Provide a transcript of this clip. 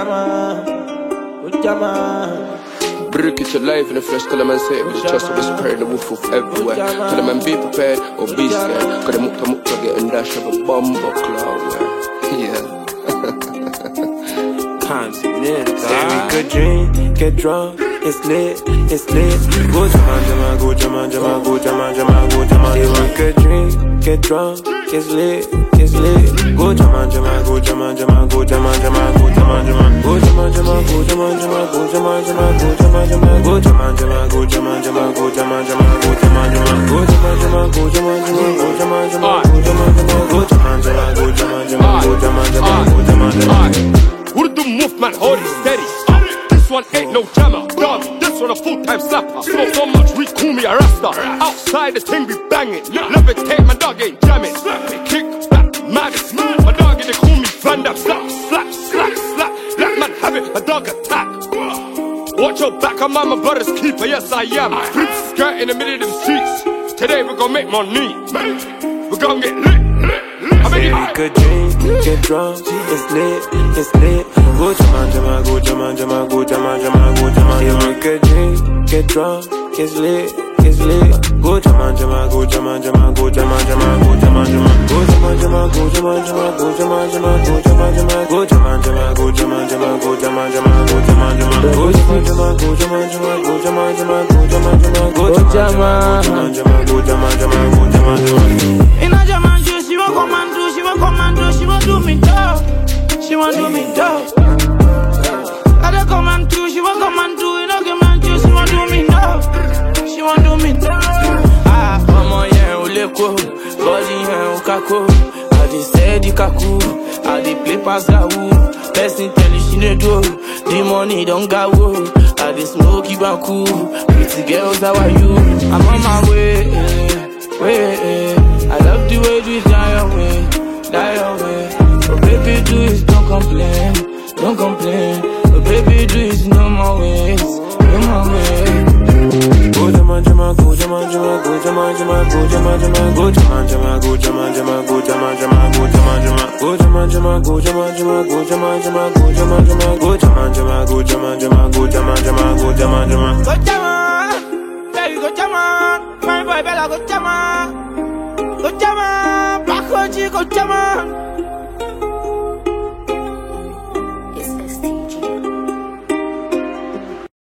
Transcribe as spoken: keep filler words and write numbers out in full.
jama, go jama. Break it alive in the flesh, tell a man say it with the chest of the spirit, the wolf of everywhere. Tell a man be prepared or be scared. Cause the mukta mukta get and dash of a bomb cloud. Yeah. Can't see it. Say we could drink, get drunk, it's lit, it's lit. Go jama jama, go jama jama, go jama jama, go jama. Say we could drink, get drunk, it's lit, it's lit. Go jama jama, go jama jama, go jama jama, go jama jama. Go jama jama, go jama jama, go jama jama, go jama jama. Go jama jama, go jama jama, go jama jama, go jama jama. Go jama jama, go jama jama, go jama jama, go jama jama. Go jama jama, go jama jama, go jama jama, go jama jama. Urdu movement, hold it steady. Uh, this one ain't no jammer, dog. This one a full-time slapper. Smoke so much, we call me a rasta. Outside the thing be banging. Levitate, my dog ain't jamming. Kick back, madness. My dog, they call me Van Damme. Slap, slap, slap, slap. Let man have it, a dog attack. Watch your back, I'm my brother's keeper. Yes, I am. Flip skirt in the middle of the streets. Today we gon' make money. We gon' get lit. Say we could drink, get drunk, it's lit, it's lit. Go jama jama, go jama jama, go jama jama, go jama. Say we could drink, get drunk, it's lit, it's lit. Go jama jama, go jama jama, go jama jama, go jama jama. Go jama jama, go jama jama, go jama jama, go jama jama. Go jama jama, go jama jama, go jama jama, go jama jama. Go jama jama, go jama jama, go jama jama, go jama jama. Go jama jama, go jama jama, go jama jama. In a jama juice, she won't come and do, she won't come and do, she won't do me dope. She won't do me dope. I don't come and do, she won't come and do, you know, come and do, she won't do me dope. She won't do me dope. Ah, mama, yeah, uleko, body, yeah, ukako. I just steady kaku, I dey play pass gawu. Person tell you she no do, the money don't go. I dey smoke you and cool. Pretty girls, how are you? I'm on my way, way. I love the way you die away, die away. Oh baby, do it, don't complain, don't complain. Oh baby, do it, no more ways, no more ways. Go jama jama, go jama jama, go jama jama, go jama jama. Go jama jama, go jama jama, go jama jama, go jama jama. Go jama jama, go jama jama, go jama jama, go jama jama. Go jama jama, go jama jama, go jama jama, go jama jama. Go jama, baby, go jama. My boy Bella, go jama. Go jama, Back O G, go jama.